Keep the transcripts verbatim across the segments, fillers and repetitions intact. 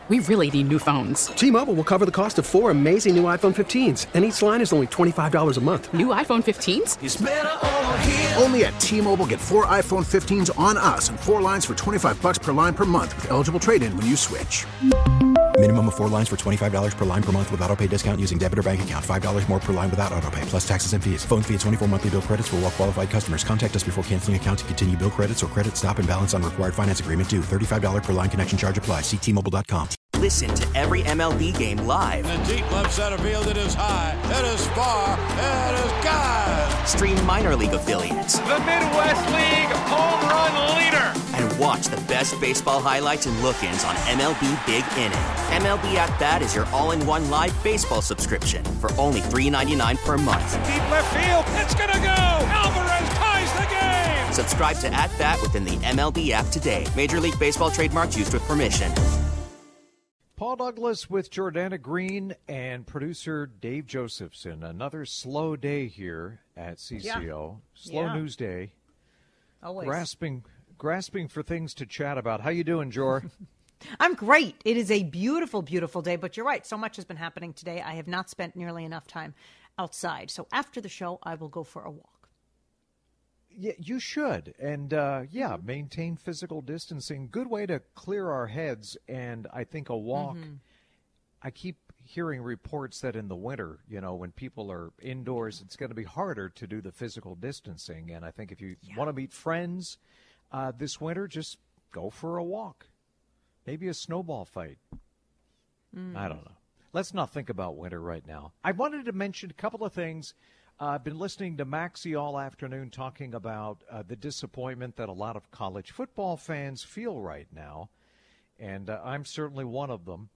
We really need new phones. T-Mobile will cover the cost of four amazing new iPhone fifteens, and each line is only twenty-five dollars a month. New iPhone fifteens? It's better over here. Only at T-Mobile, get four iPhone fifteens on us and four lines for twenty-five dollars per line per month with eligible trade-in when you switch. Minimum of four lines for twenty-five dollars per line per month with autopay discount using debit or bank account. five dollars more per line without autopay, plus taxes and fees. Phone fee at twenty-four monthly bill credits for well-qualified customers. Contact us before canceling account to continue bill credits or credit stop and balance on required finance agreement due. thirty-five dollars per line connection charge applies. See T Mobile dot com. Listen to every M L B game live. In the deep left center field, it is high, it is far, it is gone. Stream minor league affiliates. The Midwest League home run leader. And watch the best baseball highlights and look-ins on M L B Big Inning. M L B At Bat is your all-in-one live baseball subscription for only three dollars and ninety-nine cents per month. Deep left field, it's gonna go. Alvarez ties the game. Subscribe to At Bat within the M L B app today. Major League Baseball trademarks used with permission. Paul Douglas with Jordana Green and producer Dave Josephson. Another slow day here at C C O. Yeah. Slow yeah. news day. Always. Grasping, grasping for things to chat about. How you doing, Jor? I'm great. It is a beautiful, beautiful day, but you're right. So much has been happening today. I have not spent nearly enough time outside. So after the show, I will go for a walk. Yeah, you should. And, uh, yeah, maintain physical distancing. Good way to clear our heads. And I think a walk, mm-hmm. I keep hearing reports that in the winter, you know, when people are indoors, it's going to be harder to do the physical distancing. And I think if you yeah. want to meet friends uh, this winter, just go for a walk. Maybe a snowball fight. Mm. I don't know. Let's not think about winter right now. I wanted to mention a couple of things. Uh, I've been listening to Maxie all afternoon talking about uh, the disappointment that a lot of college football fans feel right now, and uh, I'm certainly one of them.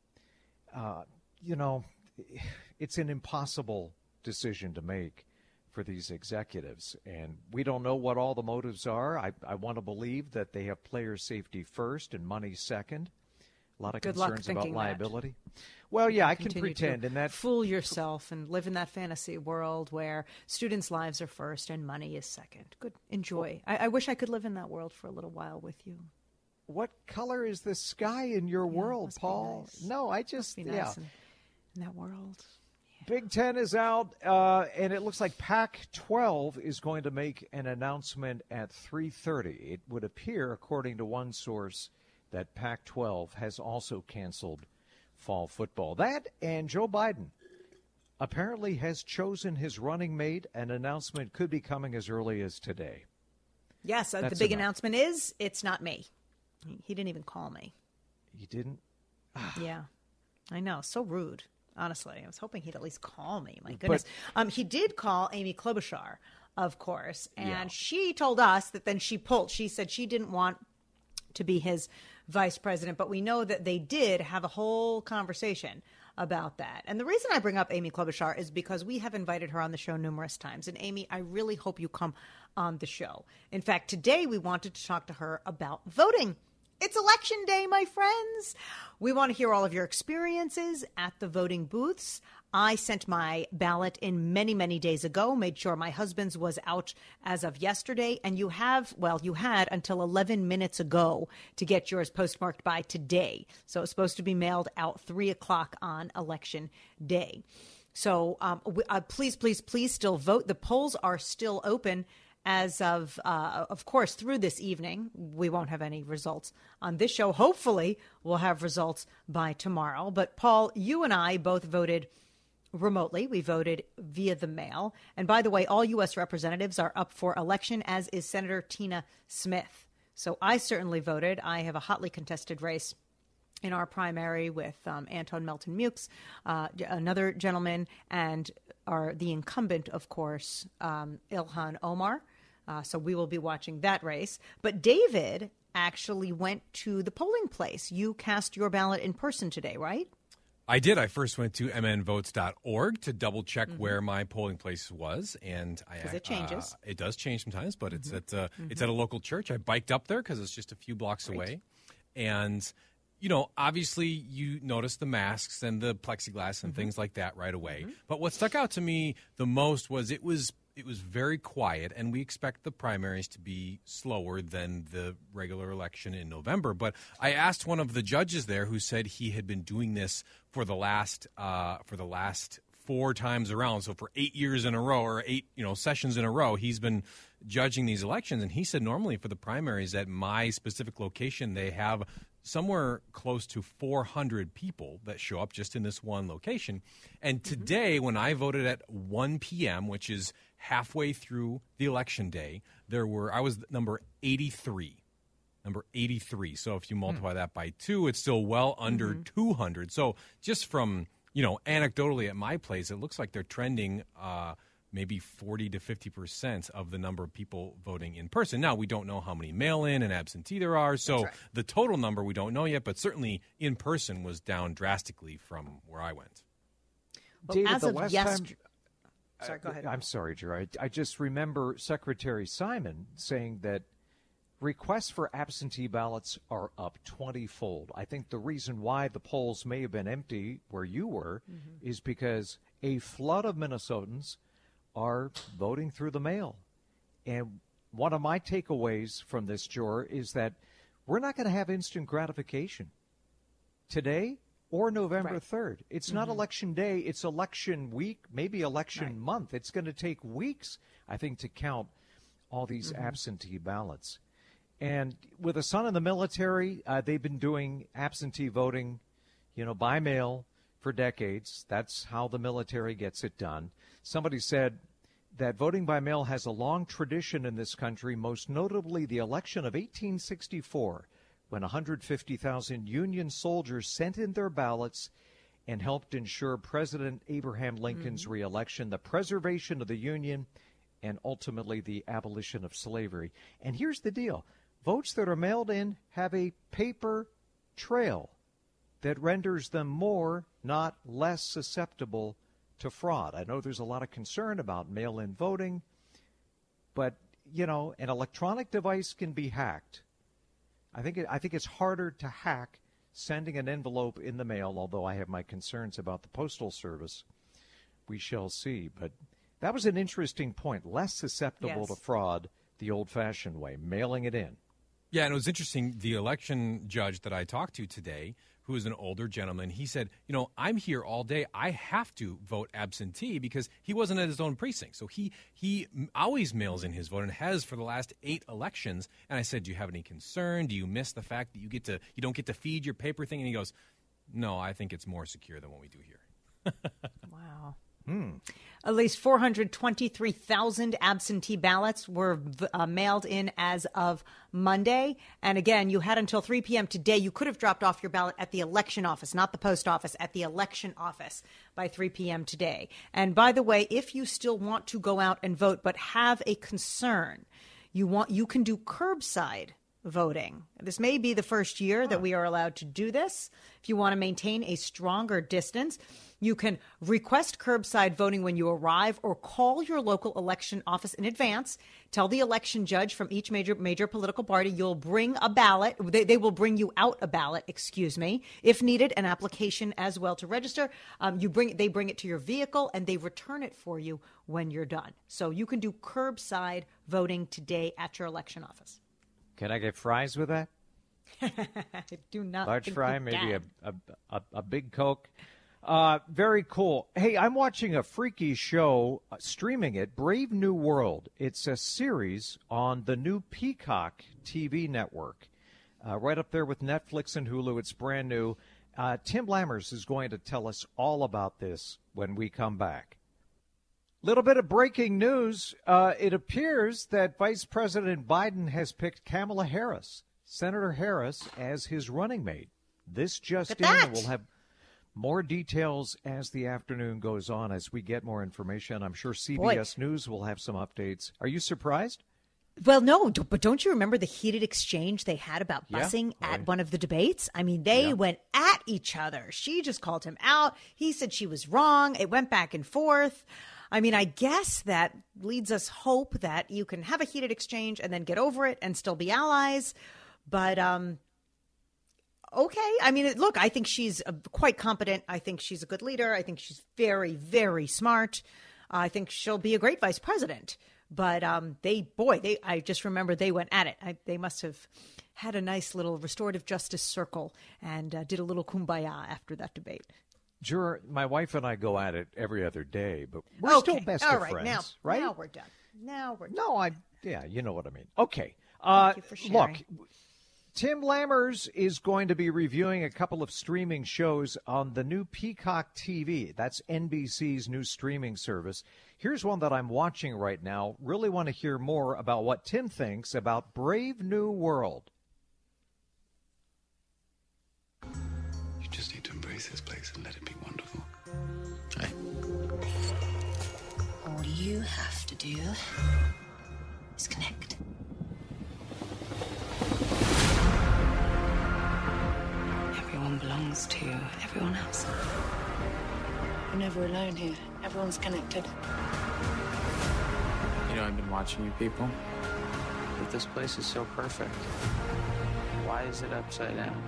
Uh, you know, it's an impossible decision to make for these executives, and we don't know what all the motives are. I, I want to believe that they have player safety first and money second. A lot of Good concerns about that. liability. Well, yeah, I can Continue pretend. to And that fool yourself and live in that fantasy world where students' lives are first and money is second. Good. Enjoy. I, I wish I could live in that world for a little while with you. What color is the sky in your yeah, world, Paul? Nice. No, I just, nice yeah. in, in that world. Yeah. Big Ten is out, uh, and it looks like Pac twelve is going to make an announcement at three thirty. It would appear, according to one source, that Pac twelve has also canceled fall football. That and Joe Biden apparently has chosen his running mate. An announcement could be coming as early as today. Yes, uh, the big enough. announcement is it's not me. He didn't even call me. He didn't? Yeah, I know. So rude, honestly. I was hoping he'd at least call me. My goodness. But, um, he did call Amy Klobuchar, of course, and yeah. she told us that then she pulled. She said she didn't want to be his vice president, but we know that they did have a whole conversation about that. And the reason I bring up Amy Klobuchar is because we have invited her on the show numerous times. And Amy, I really hope you come on the show. In fact, today we wanted to talk to her about voting. It's election day, my friends. We want to hear all of your experiences at the voting booths. I sent my ballot in many, many days ago, made sure my husband's was out as of yesterday. And you have, well, you had until eleven minutes ago to get yours postmarked by today. So it's supposed to be mailed out three o'clock on election day. So um, uh, please, please, please still vote. The polls are still open. As of, uh, of course, through this evening. We won't have any results on this show. Hopefully, we'll have results by tomorrow. But, Paul, you and I both voted remotely. We voted via the mail. And, by the way, all U S representatives are up for election, as is Senator Tina Smith. So I certainly voted. I have a hotly contested race in our primary with um, Anton Melton Mukes, uh, another gentleman, and our the incumbent, of course, um, Ilhan Omar. Uh, so we will be watching that race. But David actually went to the polling place. You cast your ballot in person today, right? I did. I first went to m n votes dot org to double check mm-hmm. where my polling place was, and I, it changes. Uh, it does change sometimes, but mm-hmm. it's at uh, mm-hmm. it's at a local church. I biked up there because it's just a few blocks Great. away, and you know, obviously you notice the masks and the plexiglass and mm-hmm. things like that right away. Mm-hmm. But what stuck out to me the most was it was it was very quiet, and we expect the primaries to be slower than the regular election in November. But I asked one of the judges there who said he had been doing this for the last uh, for the last four times around. So for eight years in a row, or eight you know sessions in a row, he's been judging these elections. And he said normally for the primaries at my specific location, they have somewhere close to four hundred people that show up just in this one location. And today, mm-hmm. when I voted at one p.m., which is halfway through the election day, there were I was number eighty-three. Number eighty-three. So if you multiply mm. that by two, it's still well under mm-hmm. two hundred. So just from, you know, anecdotally at my place, it looks like they're trending uh, maybe forty to fifty percent of the number of people voting in person. Now, we don't know how many mail-in and absentee there are, so right. the total number we don't know yet, but certainly in person was down drastically from where I went. Well, David, as the of last yesterday... time, Sorry, go ahead. I'm sorry, Jerry. I just remember Secretary Simon saying that requests for absentee ballots are up twenty-fold. I think the reason why the polls may have been empty where you were mm-hmm. is because a flood of Minnesotans are voting through the mail. And one of my takeaways from this, Jor, is that we're not going to have instant gratification today or November right. third. It's mm-hmm. not election day. It's election week, maybe election right. month. It's going to take weeks, I think, to count all these mm-hmm. absentee ballots. And with a son in the military, uh, they've been doing absentee voting, you know, by mail for decades. That's how the military gets it done. Somebody said that voting by mail has a long tradition in this country, most notably the election of eighteen sixty-four, when one hundred fifty thousand Union soldiers sent in their ballots and helped ensure President Abraham Lincoln's mm-hmm. reelection, the preservation of the Union, and ultimately the abolition of slavery. And here's the deal. Votes that are mailed in have a paper trail that renders them more, not less, susceptible to fraud. I know there's a lot of concern about mail-in voting, but, you know, an electronic device can be hacked. I think it, I think it's harder to hack sending an envelope in the mail, although I have my concerns about the Postal Service. We shall see. But that was an interesting point. Less susceptible yes. to fraud the old-fashioned way, mailing it in. Yeah, and it was interesting. The election judge that I talked to today, who is an older gentleman, he said, you know, I'm here all day. I have to vote absentee because he wasn't at his own precinct. So he he always mails in his vote and has for the last eight elections. And I said, do you have any concern? Do you miss the fact that you get to you don't get to feed your paper thing? And he goes, no, I think it's more secure than what we do here. Wow. Hmm. At least four hundred twenty-three thousand absentee ballots were uh, mailed in as of Monday. And again, you had until three p.m. today. You could have dropped off your ballot at the election office, not the post office, at the election office by three p.m. today. And by the way, if you still want to go out and vote but have a concern, you want you can do curbside voting. This may be the first year that we are allowed to do this. If you want to maintain a stronger distance, you can request curbside voting when you arrive or call your local election office in advance. Tell the election judge from each major major political party you'll bring a ballot. They, they will bring you out a ballot, excuse me. If needed, an application as well to register. Um, you bring They bring it to your vehicle and they return it for you when you're done. So you can do curbside voting today at your election office. Can I get fries with that? I do not. Large think fry, you maybe a, can. a, a, a big Coke. Uh, very cool. Hey, I'm watching a freaky show, uh, streaming it, Brave New World. It's a series on the new Peacock T V network, uh, right up there with Netflix and Hulu. It's brand new. Uh, Tim Lammers is going to tell us all about this when we come back. Little bit of breaking news. Uh, it appears that Vice President Biden has picked Kamala Harris, Senator Harris, as his running mate. This just in, and we'll have more details as the afternoon goes on, as we get more information. I'm sure C B S Boy. News will have some updates. Are you surprised? Well, no, but don't you remember the heated exchange they had about busing yeah, at right. one of the debates? I mean, they yeah. went at each other. She just called him out. He said she was wrong. It went back and forth. I mean, I guess that leads us hope that you can have a heated exchange and then get over it and still be allies. But, um, okay. I mean, look, I think she's uh, quite competent. I think she's a good leader. I think she's very, very smart. I think she'll be a great vice president. But um, they, boy, they I just remember they went at it. I, they must have had a nice little restorative justice circle and uh, did a little kumbaya after that debate. Juror, my wife and I go at it every other day, but we're okay. still best All of right. friends, now, right? Now we're done. Now we're done. No, I, yeah, you know what I mean. Okay. Uh, Thank you for sharing. Look, Tim Lammers is going to be reviewing a couple of streaming shows on the new Peacock T V. That's N B C's new streaming service. Here's one that I'm watching right now. Really want to hear more about what Tim thinks about Brave New World. You just need to embrace this place and let it be wonderful. Hey. All you have to do is connect. Everyone belongs to everyone else. We're never alone here. Everyone's connected. You know, I've been watching you people, but this place is so perfect. Why is it upside down?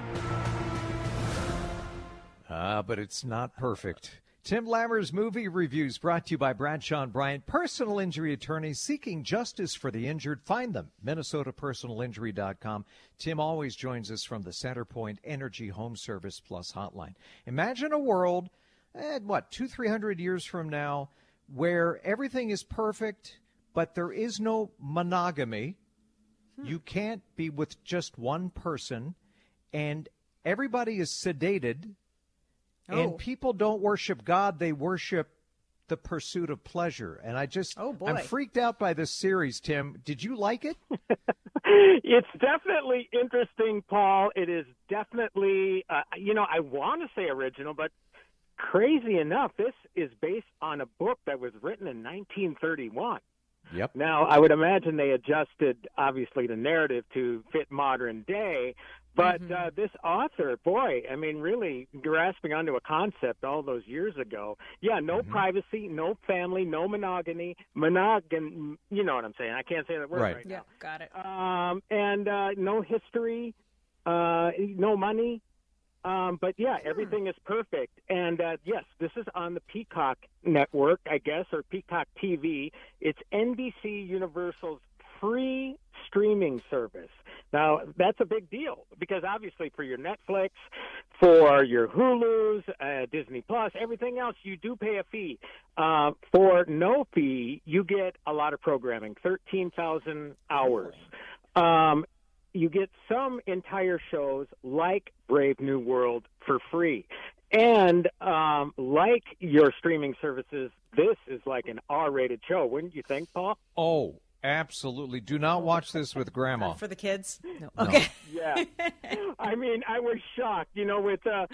Ah, but it's not perfect. Tim Lammers' movie reviews brought to you by Bradshaw and Bryant, personal injury attorneys seeking justice for the injured. Find them, Minnesota Personal Injury dot com. Tim always joins us from the Centerpoint Energy Home Service Plus hotline. Imagine a world, eh, what, two, three hundred years from now, where everything is perfect, but there is no monogamy. Hmm. You can't be with just one person, and everybody is sedated. Oh. And people don't worship God, they worship the pursuit of pleasure. And I just, oh boy. I'm freaked out by this series, Tim. Did you like it? It's definitely interesting, Paul. It is definitely, uh, you know, I want to say original, but crazy enough, this is based on a book that was written in nineteen thirty-one. Yep. Now, I would imagine they adjusted, obviously, the narrative to fit modern day. But mm-hmm. uh, this author, boy, I mean, really grasping onto a concept all those years ago. Yeah, no mm-hmm. privacy, no family, no monogamy, monogam. You know what I'm saying? I can't say that word right, right yeah, now. Got it. Um, and uh, no history, uh, no money. Um, but yeah, everything is perfect. And uh, yes, this is on the Peacock network, I guess, or Peacock T V. It's N B C Universal's free streaming service. Now, that's a big deal because obviously for your Netflix, for your Hulu's, uh, Disney Plus, everything else, you do pay a fee. Uh, for no fee, you get a lot of programming, thirteen thousand hours. Um, you get some entire shows like Brave New World for free. And um, like your streaming services, this is like an R-rated show, wouldn't you think, Paul? Oh, absolutely. Do not watch this with Grandma. For the kids? No. No. Okay. Yeah. I mean, I was shocked, you know, with uh, uh,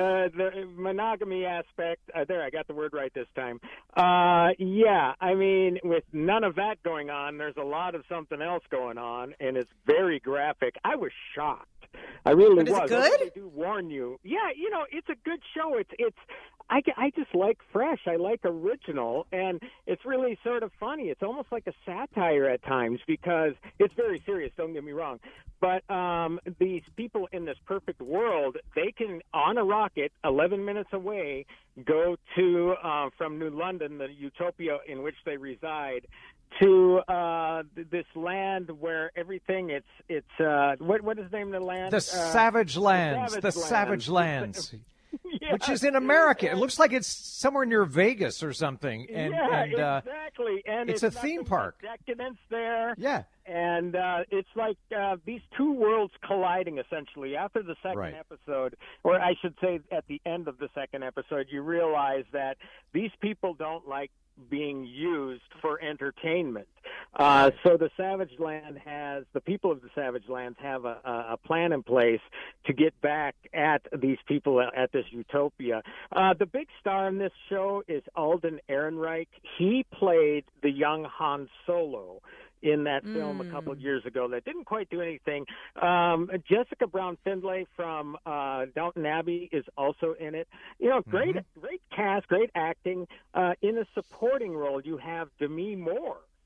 the monogamy aspect. Uh, there, I got the word right this time. Uh, yeah, I mean, with none of that going on, there's a lot of something else going on, and it's very graphic. I was shocked. I really but is was. It good? I really do warn you. Yeah, you know, it's a good show. It's it's. I, I just like fresh. I like original, and it's really sort of funny. It's almost like a satire at times because it's very serious. Don't get me wrong, but um, these people in this perfect world, they can on a rocket, eleven minutes away, go to uh, from New London, the utopia in which they reside, to uh, this land where everything it's it's uh, what what is the name of the land? The uh, Savage Lands. The The Savage, Savage Lands. Lands. Yeah, which is in America. It looks like it's somewhere near Vegas or something. And, yeah, and, uh, exactly. And it's, it's a theme park. Decadence there. Yeah. And uh, it's like uh, these two worlds colliding, essentially. After the second right. episode, or I should say at the end of the second episode, you realize that these people don't like being used for entertainment. Uh, so the Savage Land has, the people of the Savage Lands have a, a plan in place to get back at these people at this utopia. Uh, the big star in this show is Alden Ehrenreich. He played the young Han Solo in that film mm. a couple of years ago that didn't quite do anything. Um, Jessica Brown Findlay from uh, Downton Abbey is also in it. You know, great, mm-hmm. great cast, great acting. Uh, in a supporting role, you have Demi Moore.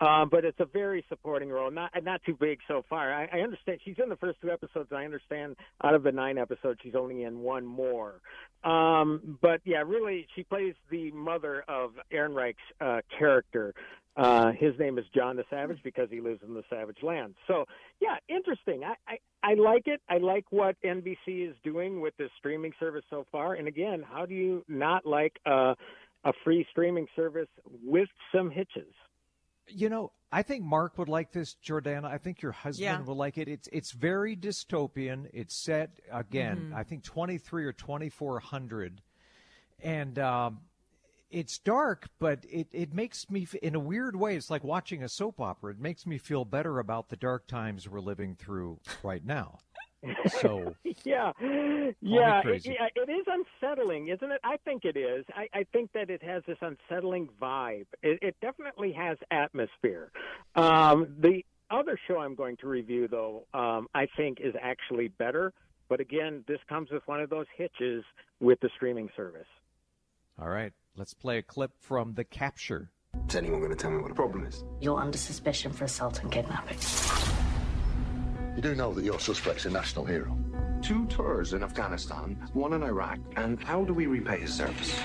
Uh, but it's a very supporting role, not not too big so far. I, I understand she's in the first two episodes. I understand out of the nine episodes, she's only in one more. Um, but yeah, really, she plays the mother of Ehrenreich's uh, character. Uh, his name is John the Savage because he lives in the Savage Land. So yeah, interesting. I, I, I like it. I like what N B C is doing with this streaming service so far. And again, how do you not like uh, a free streaming service with some hitches? You know, I think Mark would like this, Jordana. I think your husband Yeah. will like it. It's it's very dystopian. It's set, again, Mhm. I think twenty-three or twenty-four hundred. And um, it's dark, but it, it makes me, in a weird way, it's like watching a soap opera. It makes me feel better about the dark times we're living through right now. So yeah, yeah, it, crazy. yeah, it is unsettling, isn't it? I think it is. I, I think that it has this unsettling vibe. It, it definitely has atmosphere. Um, the other show I'm going to review, though, um, I think is actually better. But again, this comes with one of those hitches with the streaming service. All right, let's play a clip from The Capture. Is anyone going to tell me what the problem is? You're under suspicion for assault and kidnapping. You do know that your suspect's a national hero. Two tours in Afghanistan, one in Iraq, and how do we repay his service?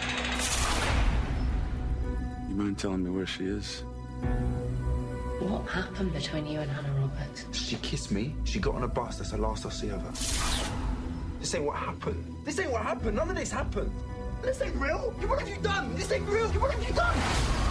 You mind telling me where she is? What happened between you and Hannah Roberts? She kissed me. She got on a bus. That's the last I see of her. This ain't what happened. This ain't what happened. None of this happened. This ain't real. What have you done? This ain't real. What have you done?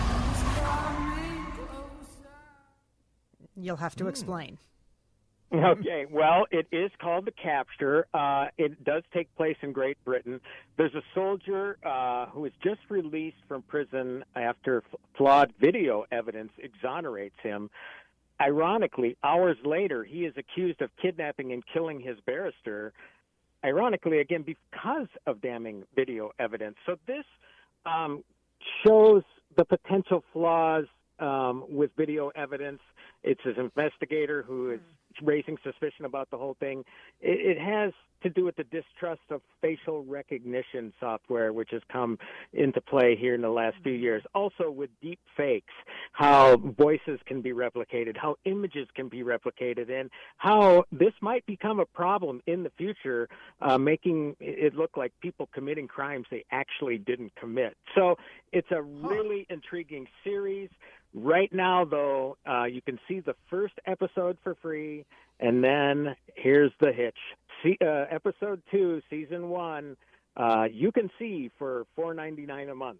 You'll have to explain. Okay, well, it is called The Capture. Uh, it does take place in Great Britain. There's a soldier uh, who is just released from prison after f- flawed video evidence exonerates him. Ironically, hours later, he is accused of kidnapping and killing his barrister. Ironically, again, because of damning video evidence. So this um, shows the potential flaws um, with video evidence. It's an investigator who is raising suspicion about the whole thing. It, it has to do with the distrust of facial recognition software, which has come into play here in the last few years. Also with deep fakes, how voices can be replicated, how images can be replicated, and how this might become a problem in the future, uh, making it look like people committing crimes they actually didn't commit. So it's a really intriguing series. Right now, though, uh, you can see the first episode for free, and then here's the hitch. See, uh, episode two, season one, uh, you can see for four ninety-nine a month.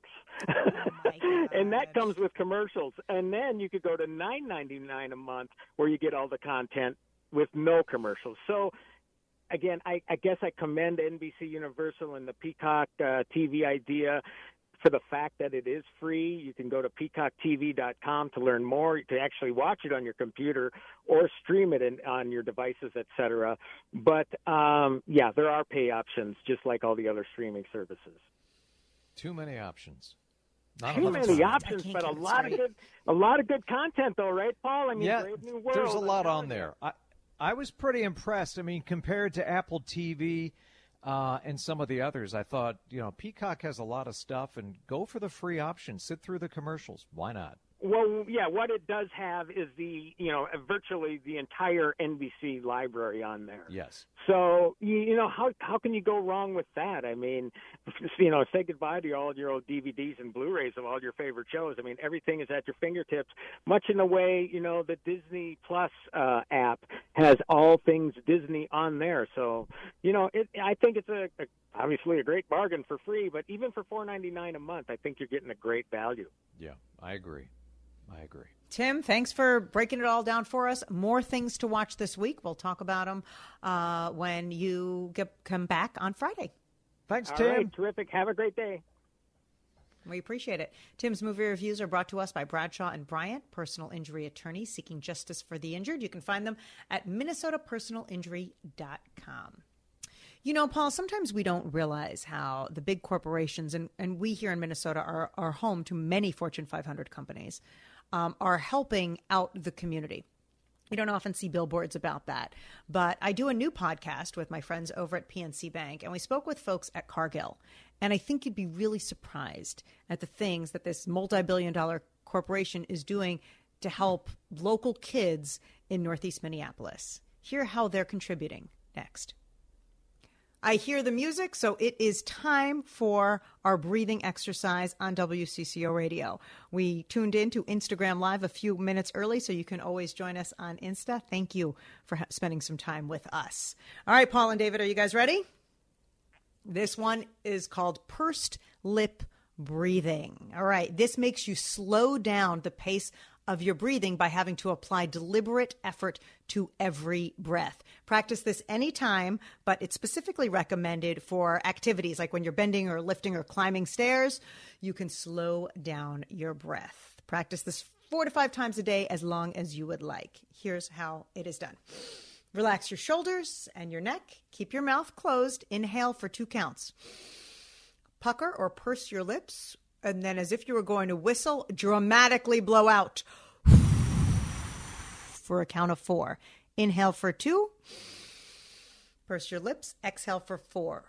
Oh and that comes with commercials. And then you could go to nine ninety-nine a month where you get all the content with no commercials. So, again, I, I guess I commend N B C Universal and the Peacock uh, T V idea for the fact that it is free. You can go to peacock T V dot com to learn more, to actually watch it on your computer or stream it in, on your devices, et cetera. But, um, yeah, there are pay options, just like all the other streaming services. Too many options. Not Too many time. options, but a lot of good, a lot of good content, though, right, Paul? I mean, yeah, Brave New World. there's a lot on there. I, I was pretty impressed. I mean, compared to Apple T V uh, and some of the others, I thought, you know, Peacock has a lot of stuff, and go for the free option. Sit through the commercials. Why not? Well, yeah, what it does have is the, you know, virtually the entire N B C library on there. Yes. So, you, you know, how how can you go wrong with that? I mean, you know, say goodbye to all your old D V Ds and Blu-rays of all your favorite shows. I mean, everything is at your fingertips, much in the way, you know, the Disney Plus uh, app has all things Disney on there. So, you know, it, I think it's a, a obviously a great bargain for free, but even for four ninety-nine a month, I think you're getting a great value. Yeah, I agree. I agree. Tim, thanks for breaking it all down for us. More things to watch this week. We'll talk about them uh, when you get, come back on Friday. Thanks, All Tim. right, terrific. Have a great day. We appreciate it. Tim's movie reviews are brought to us by Bradshaw and Bryant, personal injury attorneys seeking justice for the injured. You can find them at minnesota personal injury dot com. You know, Paul, sometimes we don't realize how the big corporations, and, and we here in Minnesota are, are home to many Fortune five hundred companies, um, are helping out the community. You don't often see billboards about that, but I do a new podcast with my friends over at P N C Bank, and we spoke with folks at Cargill, and I think you'd be really surprised at the things that this multi-billion dollar corporation is doing to help local kids in Northeast Minneapolis. Hear how they're contributing next. I hear the music, so it is time for our breathing exercise on W C C O Radio. We tuned in to Instagram Live a few minutes early, so you can always join us on Insta. Thank you for ha- spending some time with us. All right, Paul and David, are you guys ready? This one is called pursed lip breathing. All right, this makes you slow down the pace of your breathing by having to apply deliberate effort to every breath. Practice this anytime, but it's specifically recommended for activities like when you're bending or lifting or climbing stairs. You can slow down your breath. Practice this four to five times a day as long as you would like. Here's how it is done. Relax your shoulders and your neck. Keep your mouth closed. Inhale for two counts. Pucker or purse your lips. And then as if you were going to whistle, dramatically blow out for a count of four. Inhale for two. Purse your lips. Exhale for four.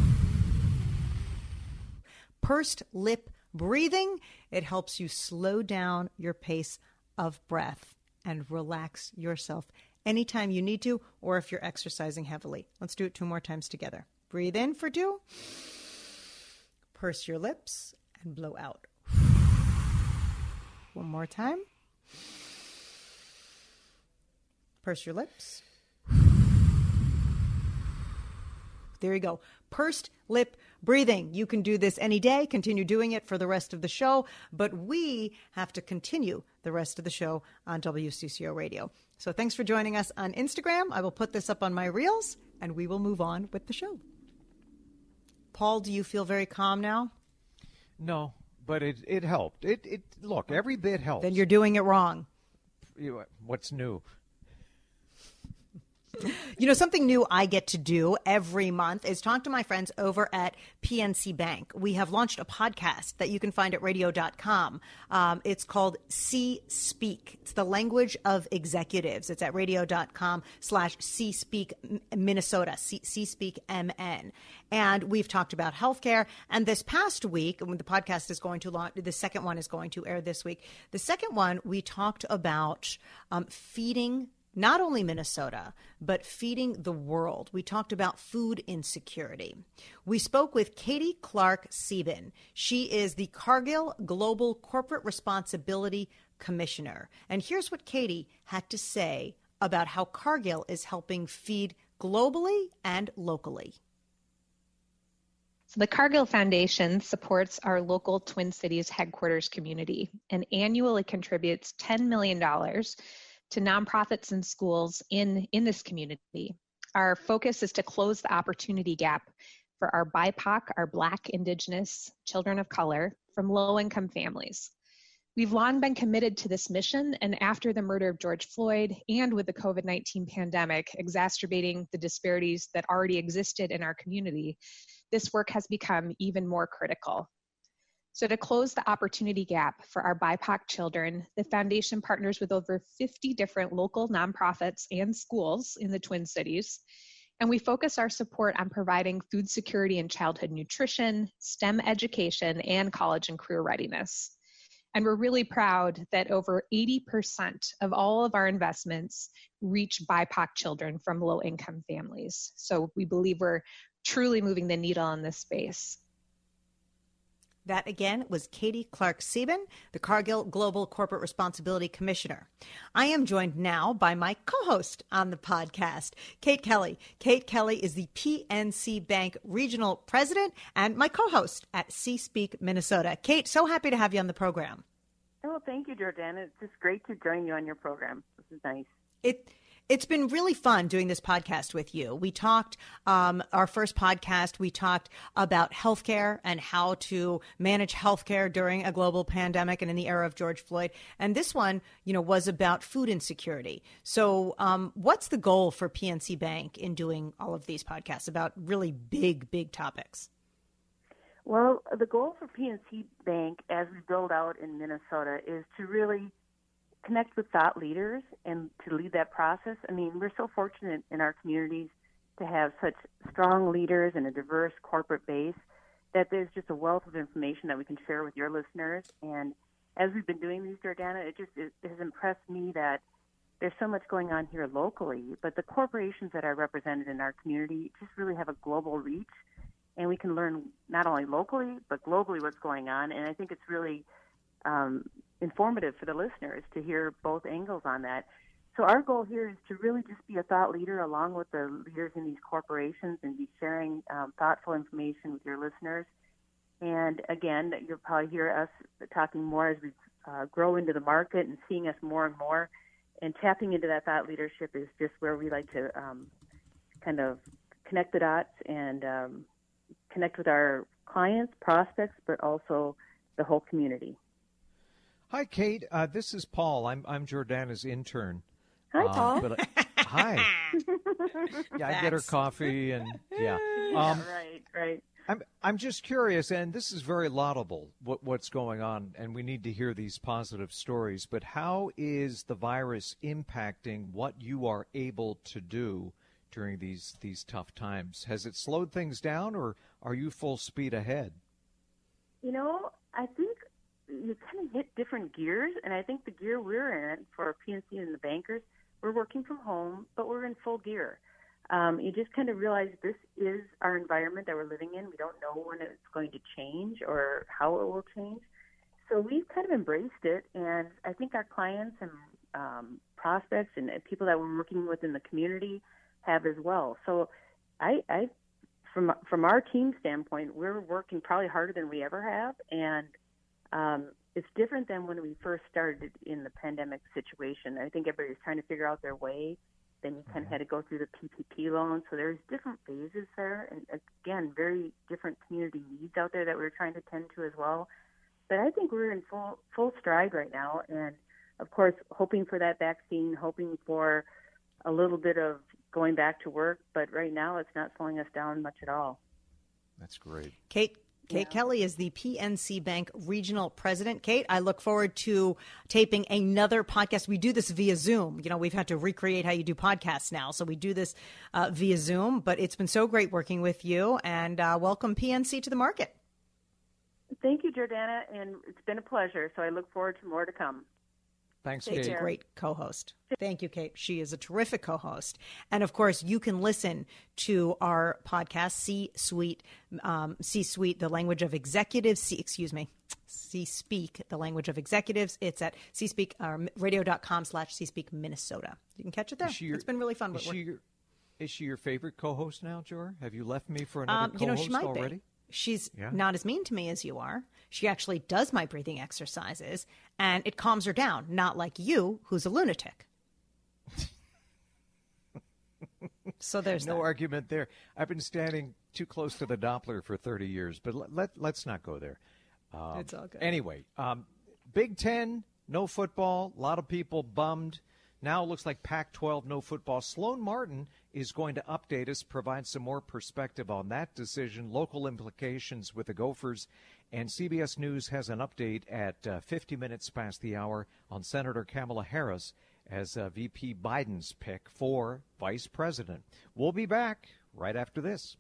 Pursed lip breathing. It helps you slow down your pace of breath and relax yourself anytime you need to, or if you're exercising heavily. Let's do it two more times together. Breathe in for two. Purse your lips. And blow out. One more time. Purse your lips. There you go. Pursed lip breathing. You can do this any day. Continue doing it for the rest of the show. But we have to continue the rest of the show on W C C O Radio. So thanks for joining us on Instagram. I will put this up on my reels, and we will move on with the show. Paul, do you feel very calm now? No, but it it helped. It it look, every bit helps. Then you're doing it wrong. You, what's new? You know, something new I get to do every month is talk to my friends over at P N C Bank. We have launched a podcast that you can find at radio dot com. Um, it's called C-Speak. It's the language of executives. It's at radio dot com slash C-Speak Minnesota, C-Speak M N. And we've talked about healthcare. And this past week, when the podcast is going to launch, the second one is going to air this week. The second one, we talked about um, feeding not only Minnesota, but feeding the world. We talked about food insecurity. We spoke with Katie Clark-Sieben. She is the Cargill Global Corporate Responsibility Commissioner. And here's what Katie had to say about how Cargill is helping feed globally and locally. So the Cargill Foundation supports our local Twin Cities headquarters community and annually contributes ten million dollars to nonprofits and schools in, in this community. Our focus is to close the opportunity gap for our B I P O C, our Black, Indigenous, children of color from low-income families. We've long been committed to this mission, and after the murder of George Floyd and with the COVID nineteen pandemic exacerbating the disparities that already existed in our community, this work has become even more critical. So to close the opportunity gap for our B I P O C children, the foundation partners with over fifty different local nonprofits and schools in the Twin Cities. And we focus our support on providing food security and childhood nutrition, STEM education, and college and career readiness. And we're really proud that over eighty percent of all of our investments reach B I P O C children from low-income families. So we believe we're truly moving the needle in this space. That, again, was Katie Clark-Sieben, the Cargill Global Corporate Responsibility Commissioner. I am joined now by my co-host on the podcast, Kate Kelly. Kate Kelly is the P N C Bank Regional President and my co-host at C-Speak Minnesota. Kate, so happy to have you on the program. Oh, thank you, Jordan. It's just great to join you on your program. This is nice. It It's been really fun doing this podcast with you. We talked, um, our first podcast, we talked about healthcare and how to manage healthcare during a global pandemic and in the era of George Floyd. And this one, you know, was about food insecurity. So um, what's the goal for P N C Bank in doing all of these podcasts about really big, big topics? Well, the goal for P N C Bank as we build out in Minnesota is to really connect with thought leaders and to lead that process. I mean, we're so fortunate in our communities to have such strong leaders and a diverse corporate base that there's just a wealth of information that we can share with your listeners. And as we've been doing these, Jordana, it just it has impressed me that there's so much going on here locally, but the corporations that are represented in our community just really have a global reach, and we can learn not only locally, but globally what's going on. And I think it's really um, informative for the listeners to hear both angles on that. So our goal here is to really just be a thought leader along with the leaders in these corporations and be sharing um, thoughtful information with your listeners. And again, you'll probably hear us talking more as we uh, grow into the market and seeing us more and more. And tapping into that thought leadership is just where we like to um, kind of connect the dots and um, connect with our clients, prospects, but also the whole community. Hi, Kate. Uh, this is Paul. I'm I'm Jordana's intern. Hi, Paul. Uh, but, uh, hi. Yeah, I get her coffee and yeah. Um, yeah right, right. I'm I'm just curious, and this is very laudable, what, what's going on, and we need to hear these positive stories, but how is the virus impacting what you are able to do during these, these tough times? Has it slowed things down, or are you full speed ahead? You know, I think you kind of hit different gears, and I think the gear we're in for P N C and the bankers, we're working from home, but we're in full gear. Um, you just kind of realize this is our environment that we're living in. We don't know when it's going to change or how it will change. So we've kind of embraced it, and I think our clients and um, prospects and people that we're working with in the community have as well. So I, I from from our team standpoint, we're working probably harder than we ever have, and um, it's different than when we first started in the pandemic situation. I think everybody's trying to figure out their way. Then you kind of had to go through the P P P loan. So there's different phases there. And again, very different community needs out there that we're trying to tend to as well. But I think we're in full full stride right now. And, of course, hoping for that vaccine, hoping for a little bit of going back to work. But right now it's not slowing us down much at all. That's great. Kate Kate yeah. Kelly is the P N C Bank Regional President. Kate, I look forward to taping another podcast. We do this via Zoom. You know, we've had to recreate how you do podcasts now. So we do this uh, via Zoom. But it's been so great working with you. And uh, welcome P N C to the market. Thank you, Jordana. And it's been a pleasure. So I look forward to more to come. Thanks, Kate's Kate. a great co-host. Thank you, Kate. She is a terrific co-host. And, of course, you can listen to our podcast, C-Suite, um, C-Suite, the language of executives, C, excuse me, C-Speak, the language of executives. It's at C-Speak, uh, radio.com slash C-Speak Minnesota. You can catch it there. Your, it's been really fun. Is she, your, is she your favorite co-host now, Jor? Have you left me for another um, co-host you know, she might already? Be. She's yeah. not as mean to me as you are. She actually does my breathing exercises, and it calms her down, not like you, who's a lunatic. So there's no that. argument there. I've been standing too close to the Doppler for thirty years, but let, let, let's not go there. Um, it's all good. Anyway, um, Big Ten, no football. A lot of people bummed. Now it looks like Pac twelve, no football. Sloan Martin is going to update us, provide some more perspective on that decision, local implications with the Gophers. And C B S News has an update at uh, fifty minutes past the hour on Senator Kamala Harris as uh, V P Biden's pick for vice president. We'll be back right after this.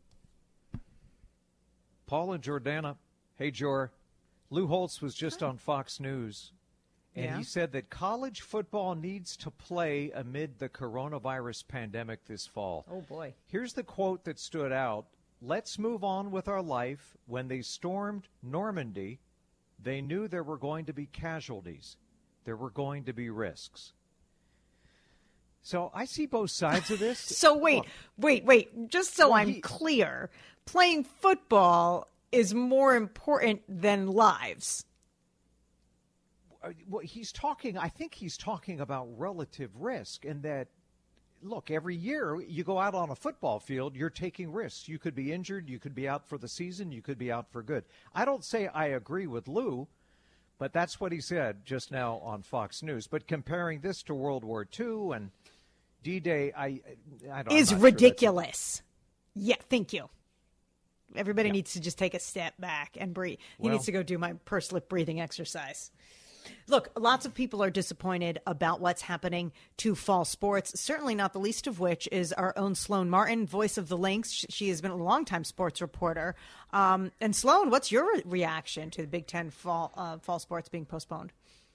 Paul and Jordana. Hey, Jor. Lou Holtz was just on Fox News. And yeah. he said that college football needs to play amid the coronavirus pandemic this fall. Oh, boy. Here's the quote that stood out. Let's move on with our life. When they stormed Normandy, they knew there were going to be casualties. There were going to be risks. So I see both sides of this. So wait, Look, wait, wait. Just so well, I'm he, clear, playing football is more important than lives. Well, he's talking, I think he's talking about relative risk, and that, look, every year you go out on a football field, you're taking risks. You could be injured, you could be out for the season, you could be out for good. I don't say I agree with Lou, but that's what he said just now on Fox News. But comparing this to World War Two and D-Day, I, I don't is ridiculous. Sure yeah, thank you. Everybody yeah. needs to just take a step back and breathe. He well, needs to go do my pursed lip breathing exercise. Look, lots of people are disappointed about what's happening to fall sports, certainly not the least of which is our own Sloan Martin, voice of the Lynx. She has been a longtime sports reporter. Um, and Sloan, what's your re- reaction to the Big Ten fall, uh, fall sports being postponed?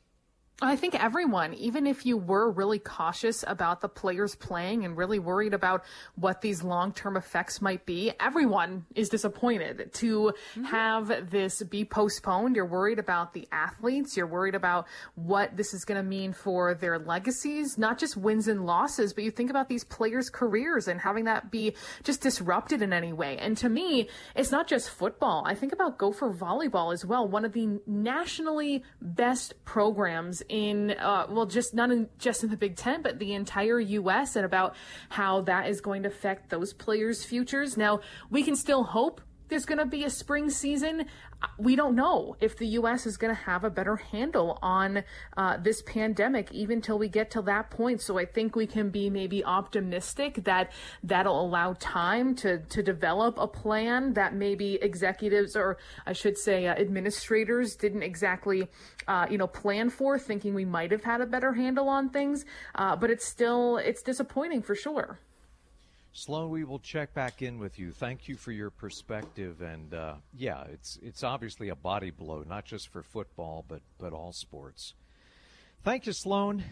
I think everyone, even if you were really cautious about the players playing and really worried about what these long-term effects might be, everyone is disappointed to mm-hmm. have this be postponed. You're worried about the athletes. You're worried about what this is going to mean for their legacies, not just wins and losses, but you think about these players' careers and having that be just disrupted in any way. And to me, it's not just football. I think about Gopher volleyball as well, one of the nationally best programs in, uh, well, just not in, just in the Big Ten, but the entire U S, and about how that is going to affect those players' futures. Now, we can still hope there's going to be a spring season. We don't know if the U S is going to have a better handle on uh, this pandemic, even till we get to that point. So I think we can be maybe optimistic that that'll allow time to, to develop a plan that maybe executives, or I should say uh, administrators, didn't exactly, uh, you know, plan for, thinking we might have had a better handle on things. Uh, but it's still, it's disappointing for sure. Sloan, we will check back in with you. Thank you for your perspective. And, uh, yeah, it's it's obviously a body blow, not just for football, but, but all sports. Thank you, Sloan.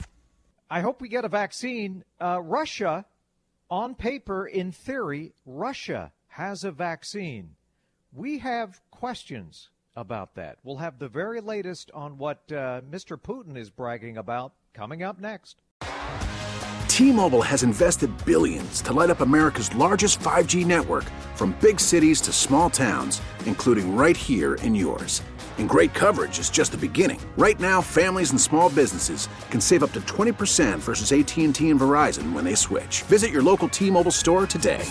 I hope we get a vaccine. Uh, Russia, on paper, in theory, Russia has a vaccine. We have questions about that. We'll have the very latest on what uh, Mister Putin is bragging about coming up next. T-Mobile has invested billions to light up America's largest five G network, from big cities to small towns, including right here in yours. And great coverage is just the beginning. Right now, families and small businesses can save up to twenty percent versus A T and T and Verizon when they switch. Visit your local T-Mobile store today.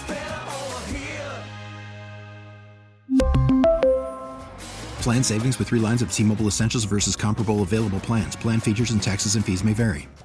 Plan savings with three lines of T-Mobile Essentials versus comparable available plans. Plan features and taxes and fees may vary.